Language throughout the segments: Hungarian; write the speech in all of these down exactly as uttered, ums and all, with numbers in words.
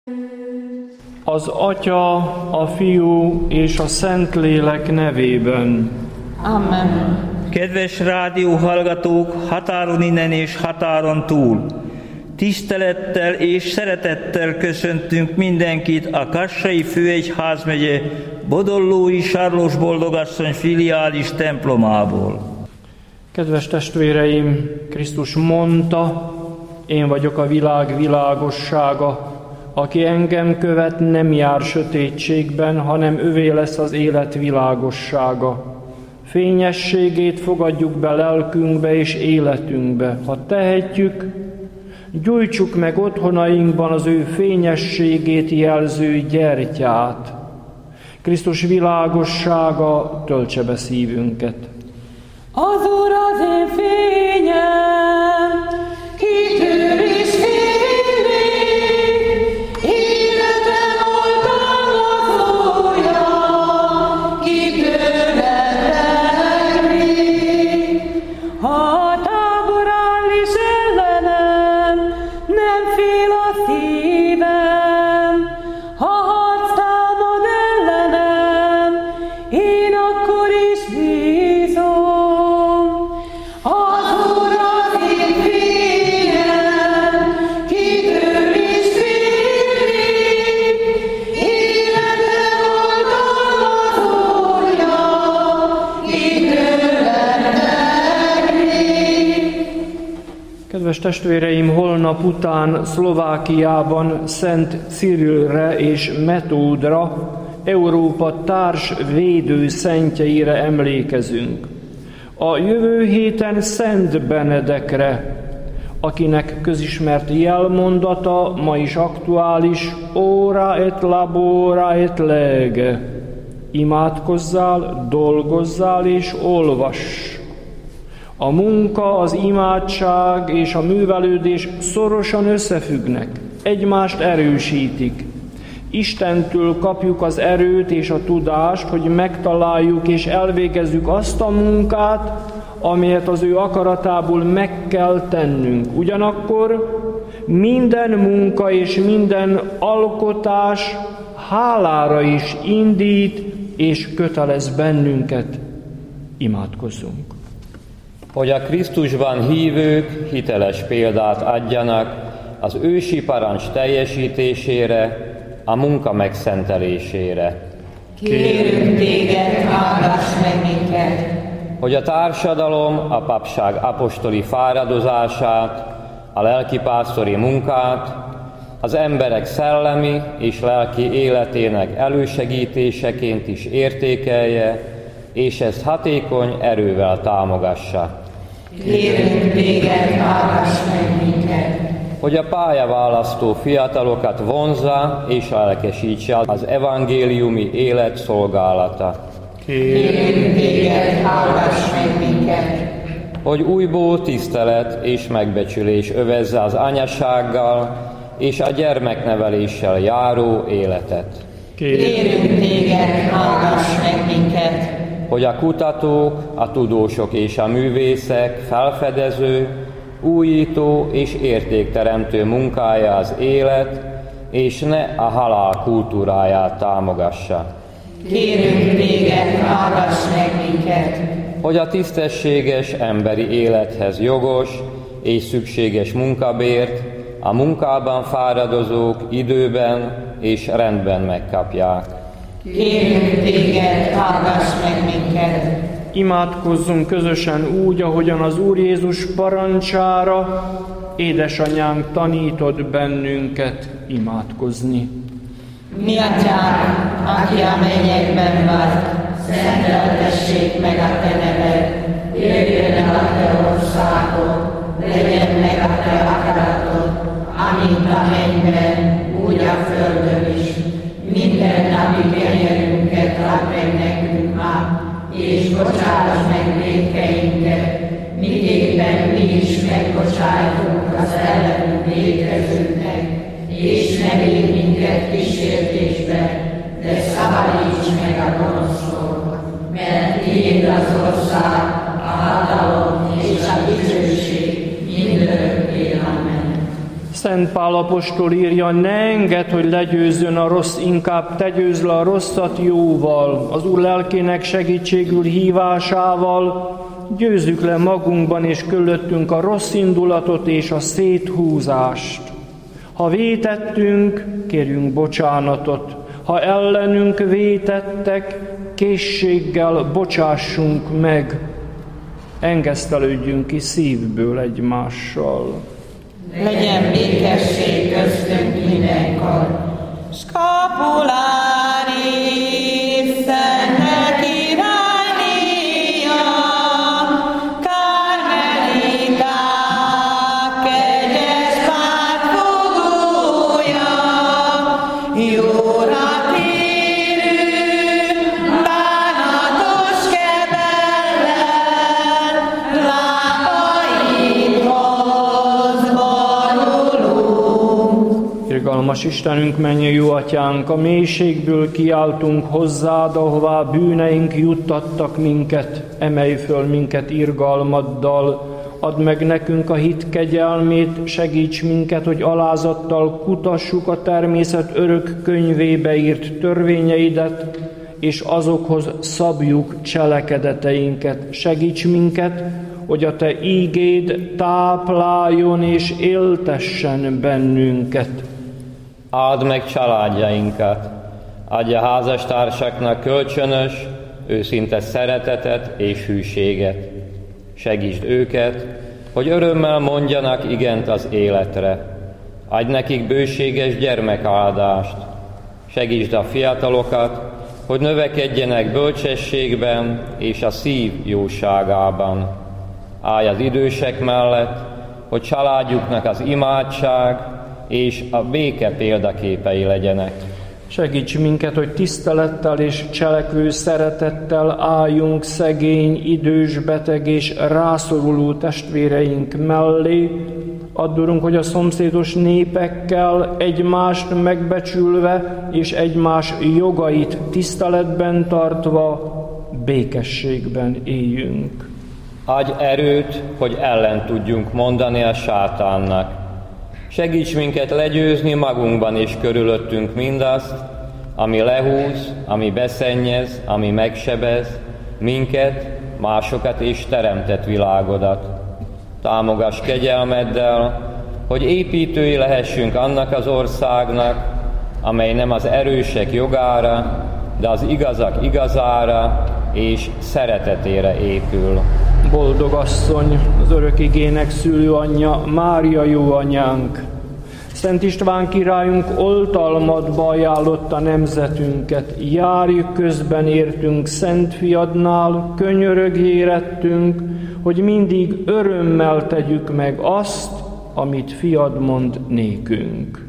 Az Atya, a Fiú és a Szentlélek nevében. Amen. Kedves rádióhallgatók határon innen és határon túl! Tisztelettel és szeretettel köszöntünk mindenkit a Kassai Főegyházmegye Bodollói Sarlós Boldogasszony filiális templomából. Kedves testvéreim, Krisztus mondta, én vagyok a világ világossága. Aki engem követ, nem jár sötétségben, hanem övé lesz az élet világossága. Fényességét fogadjuk be lelkünkbe és életünkbe. Ha tehetjük, gyújtsuk meg otthonainkban az ő fényességét jelző gyertyát. Krisztus világossága töltse be szívünket. Az Úr az én fényem, kitűr és félig, életem oltalmazója, kitűrhetek még. Ha a tábor áll is ellenem, nem fél a szívem, ha harc támad ellenem, én akkor is bízom. Az Úr az én fényem, kitűr és félig, életem oltalmazója, kitűrhetek még. Kedves testvéreim, holnap után Szlovákiában Szent Cirilre és Metódra, Európa társ védő szentjeire emlékezünk. A jövő héten Szent Benedekre, akinek közismert jelmondata ma is aktuális, ora et labora et lege. Imádkozzál, dolgozzál és olvass. A munka, az imádság és a művelődés szorosan összefüggnek, egymást erősítik. Istentől kapjuk az erőt és a tudást, hogy megtaláljuk és elvégezzük azt a munkát, amelyet az ő akaratából meg kell tennünk. Ugyanakkor minden munka és minden alkotás hálára is indít és kötelez bennünket. Imádkozzunk. Hogy a Krisztusban hívők hiteles példát adjanak az ősi parancs teljesítésére, a munka megszentelésére. Kérünk téged, hallgass meg minket! Hogy a társadalom a papság apostoli fáradozását, a lelkipásztori munkát, az emberek szellemi és lelki életének elősegítéseként is értékelje, és ezt hatékony erővel támogassa. Kérünk téged, hallgass meg minket! Hogy a pályaválasztó fiatalokat vonzza és lelkesítse az evangéliumi élet szolgálata. Kérünk téged, hallgass meg minket! Hogy újból tisztelet és megbecsülés övezze az anyasággal és a gyermekneveléssel járó életet. Kérünk téged, hallgass meg minket! Hogy a kutatók, a tudósok és a művészek felfedező, újító és értékteremtő munkája az élet, és ne a halál kultúráját támogassa. Kérünk téged, hallgass meg minket! Hogy a tisztességes emberi élethez jogos és szükséges munkabért a munkában fáradozók időben és rendben megkapják. Kérünk téged, hallgass meg minket! Imádkozzunk közösen úgy, ahogyan az Úr Jézus parancsára édesanyánk tanított bennünket imádkozni. Mi atyánk, aki a mennyekben vagy, szenteltessék meg a te neved, jöjjön el a te országod, legyen meg a te akaratod, amint a mennyben, úgy a földön is. Minden napi kenyerünket add meg nekünk ma, és bocsáss meg vétkeinket, miképpen mi is megbocsájtunk az ellenünk vétkezőknek, és ne vigy minket kísértésbe, de szabadíts meg a gonosztól, mert tiéd az ország, a hatalom és a dicsőség mindörökké. Amen. Szent Pál apostol írja, ne engedd, hogy legyőzzön a rossz, inkább te győzd le a rosszat jóval, az Úr lelkének segítségül hívásával, győzzük le magunkban és körülöttünk a rossz indulatot és a széthúzást. Ha vétettünk, kérjünk bocsánatot, ha ellenünk vétettek, készséggel bocsássunk meg, engesztelődjünk ki szívből egymással. Legyen békesség köztünk mindenkor. Scapuláris, Szentnek iránylia, Karmeliták, kegyes pártfogója, jóra térő, bánatos kebellel, lábaidhoz vonulunk. Irgalmas Istenünk, mennyei jó Atyánk, a mélységből kiáltunk hozzád, ahová bűneink juttattak minket, emelj föl minket irgalmaddal, add meg nekünk a hit kegyelmét, segíts minket, hogy alázattal kutassuk a természet örök könyvébe írt törvényeidet, és azokhoz szabjuk cselekedeteinket. Segíts minket, hogy a te ígéd tápláljon és éltessen bennünket. Áld meg családjainkat, adja házastársaknak kölcsönös, őszinte szeretetet és hűséget. Segítsd őket, hogy örömmel mondjanak igent az életre. Adj nekik bőséges gyermekáldást. Segítsd a fiatalokat, hogy növekedjenek bölcsességben és a szív jóságában. Állj az idősek mellett, hogy családjuknak az imádság és a béke példaképei legyenek. Segíts minket, hogy tisztelettel és cselekvő szeretettel álljunk szegény, idős, beteg és rászoruló testvéreink mellé. Add, Urunk, hogy a szomszédos népekkel egymást megbecsülve és egymás jogait tiszteletben tartva békességben éljünk. Adj erőt, hogy ellen tudjunk mondani a sátánnak. Segíts minket legyőzni magunkban és körülöttünk mindazt, ami lehúz, ami beszennyez, ami megsebez minket, másokat és teremtett világodat. Támogass kegyelmeddel, hogy építői lehessünk annak az országnak, amely nem az erősek jogára, de az igazak igazára és szeretetére épül. Boldog asszony, az örök igének szülőanyja, Mária jó anyánk, Szent István királyunk oltalmadba ajánlotta nemzetünket, járj közben értünk Szent Fiadnál, könyörögjél érettünk, hogy mindig örömmel tegyük meg azt, amit Fiad mond nékünk.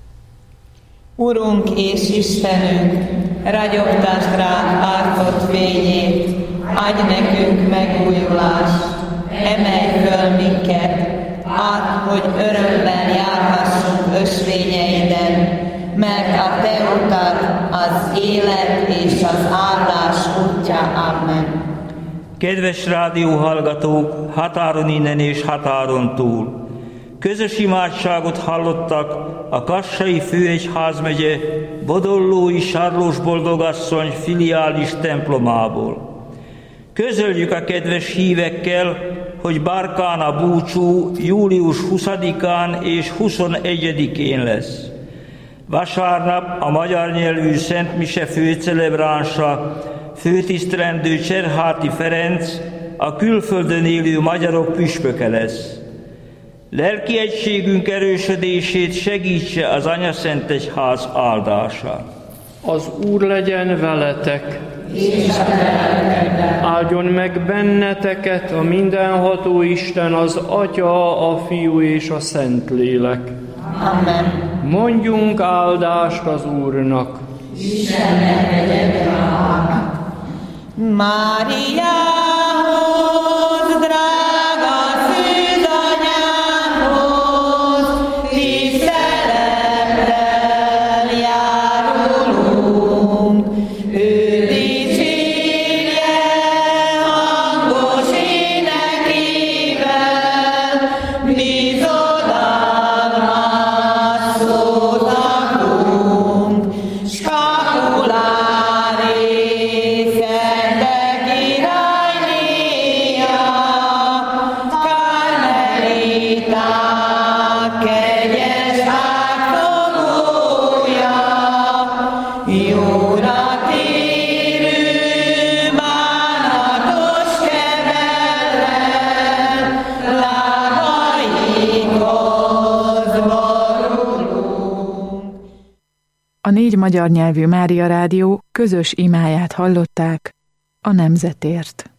Urunk és Istenünk, ragyogtasd ránk ártott fényét, adj nekünk megújulást, emelj föl minket, add, hogy örömmel járhassunk ösvényeiden, mert a te utad az élet és az áldás útja. Amen. Kedves rádióhallgatók, határon innen és határon túl! Közös imádságot hallottak a Kassai Főegyházmegye Bodollói Sarlós Boldogasszony filiális templomából. Közöljük a kedves hívekkel, hogy Barkán a búcsú július huszadikán és huszonegyedikén lesz. Vasárnap a magyar nyelvű Szent Mise főcelebránsa, főtisztelendő Cserháti Ferenc, a külföldön élő magyarok püspöke lesz. Lelki egységünk erősödését segítse az Anyaszentegyház áldása. Az Úr legyen veletek, áldjon meg benneteket a mindenható Isten, az Atya, a Fiú és a Szentlélek. Amen. Mondjunk áldást az Úrnak. Istennek legyen hála. Máriához, drága szűzanyámhoz, tisztelettel járulunk. Ő dicsérje hangos énekével, bizodalmat A négy magyar nyelvű Mária Rádió közös imáját hallották a nemzetért.